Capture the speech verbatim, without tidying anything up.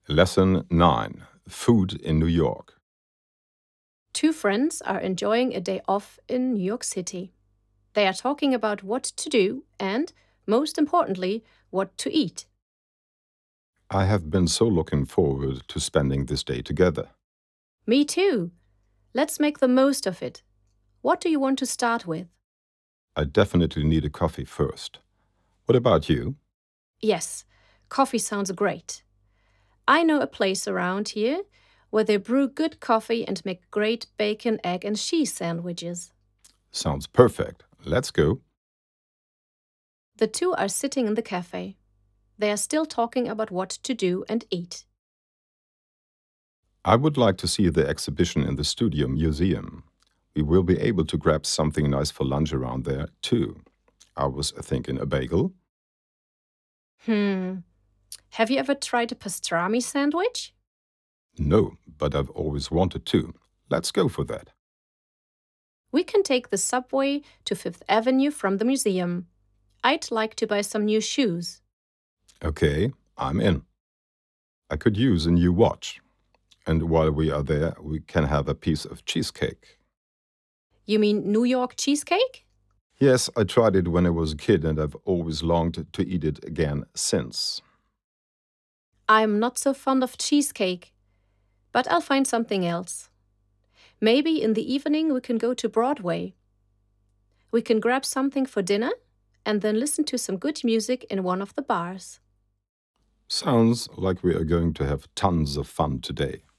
Lesson nine. Food in New York. Two friends are enjoying a day off in New York City. They are talking about what to do and, most importantly, what to eat. I have been so looking forward to spending this day together. Me too. Let's make the most of it. What do you want to start with? I definitely need a coffee first. What about you? Yes, coffee sounds great. I know a place around here where they brew good coffee and make great bacon, egg, and cheese sandwiches. Sounds perfect. Let's go. The two are sitting in the cafe. They are still talking about what to do and eat. I would like to see the exhibition in the Studio Museum. We will be able to grab something nice for lunch around there, too. I was thinking a bagel. Hmm. Have you ever tried a pastrami sandwich? No, but I've always wanted to. Let's go for that. We can take the subway to Fifth Avenue from the museum. I'd like to buy some new shoes. Okay, I'm in. I could use a new watch. And while we are there, we can have a piece of cheesecake. You mean New York cheesecake? Yes, I tried it when I was a kid and I've always longed to eat it again since. I'm not so fond of cheesecake, but I'll find something else. Maybe in the evening we can go to Broadway. We can grab something for dinner and then listen to some good music in one of the bars. Sounds like we are going to have tons of fun today.